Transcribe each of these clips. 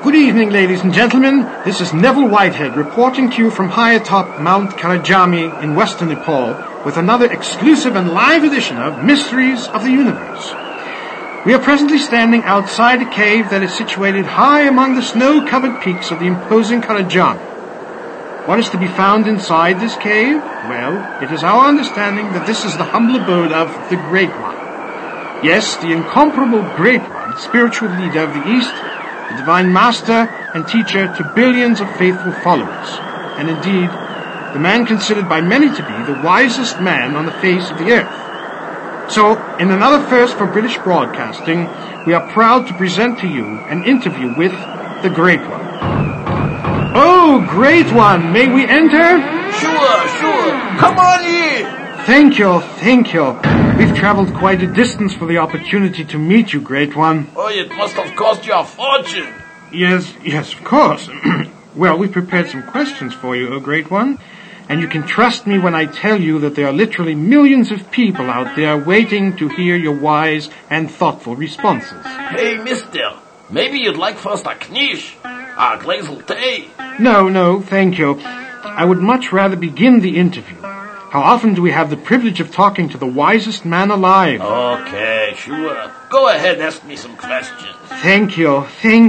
Good evening, ladies and gentlemen. This is Neville Whitehead reporting to you from high atop Mount Karajami in western Nepal with another exclusive and live edition of Mysteries of the Universe. We are presently standing outside a cave that is situated high among the snow-covered peaks of the imposing Karajami. What is to be found inside this cave? Well, it is our understanding that this is the humble abode of the Great One. Yes, the incomparable Great One, spiritual leader of the East, the divine master and teacher to billions of faithful followers, and indeed, the man considered by many to be the wisest man on the face of the earth. So, in another first for British broadcasting, we are proud to present to you an interview with the Great One. Oh, Great One, may we enter? Sure. Come on in. Thank you. We've traveled quite a distance for the opportunity to meet you, Great One. Oh, it must have cost you a fortune. Yes, of course. Well, we've prepared some questions for you, O Great One. And you can trust me when I tell you that there are literally millions of people out there waiting to hear your wise and thoughtful responses. Hey, mister, maybe you'd like first a knish, a glazel tea. No, thank you. I would much rather begin the interview. How often do we have the privilege of talking to the wisest man alive? Okay, sure. Go ahead, ask me some questions. Thank you.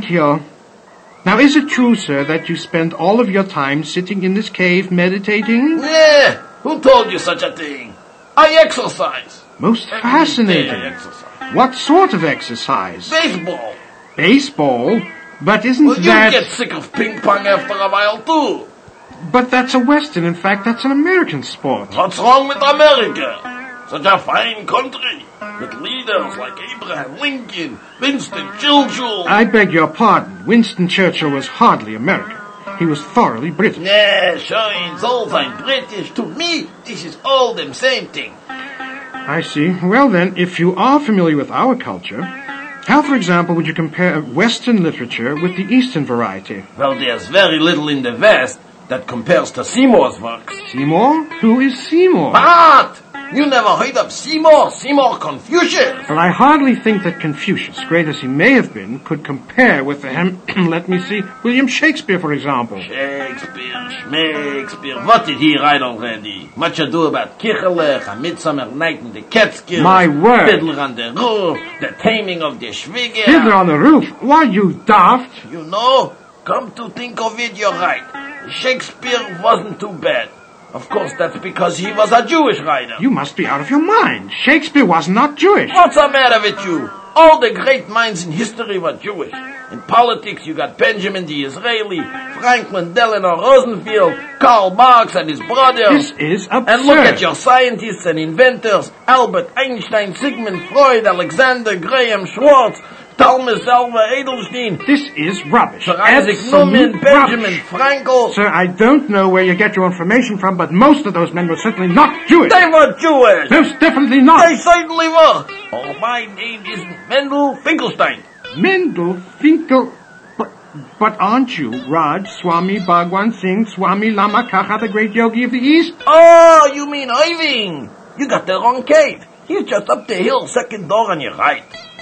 Now, is it true, sir, that you spend all of your time sitting in this cave meditating? Yeah, who told you such a thing? I exercise. Most fascinating. I exercise. What sort of exercise? Baseball. Baseball? But isn't Well, that... you get sick of ping pong after a while, too. But that's a Western. In fact, that's an American sport. What's wrong with America? Such a fine country, with leaders like Abraham Lincoln, Winston Churchill. I beg your pardon. Winston Churchill was hardly American. He was thoroughly British. Yeah, sure, it's all fine British. To me, this is all the same thing. I see. Well then, if you are familiar with our culture, how, for example, would you compare Western literature with the Eastern variety? Well, there's very little in the West that compares to Seymour's works. Seymour? Who is Seymour? What? You never heard of Seymour? Seymour Confucius? Well, I hardly think that Confucius, great as he may have been, could compare with William Shakespeare, for example. Shakespeare. What did he write already? Much Ado About Kirchelech, A Midsummer Night in the Catskills. My word. Fiddler on the Roof, The Taming of the Schwieger. Fiddler on the Roof? Why, you daft? You know, come to think of it, you're right. Shakespeare wasn't too bad. Of course, that's because he was a Jewish writer. You must be out of your mind. Shakespeare was not Jewish. What's the matter with you? All the great minds in history were Jewish. In politics, you got Benjamin the Israeli, Franklin Delano Roosevelt, Karl Marx and his brothers. This is absurd. And look at your scientists and inventors, Albert Einstein, Sigmund Freud, Alexander Graham Schwartz, Thomas Alva Edelstein. This is rubbish. Sir Isaac Newman, Benjamin Franklin. Sir, I don't know where you get your information from, but most of those men were certainly not Jewish. They were Jewish. Most definitely not. They certainly were. Oh, my name isn't Mendel Finkelstein. Mendel Finkel... But aren't you Raj Swami Bhagwan Singh Swami Lama Kacha, the great yogi of the East? Oh, you mean Irving. You got the wrong cave. He's just up the hill, second door on your right.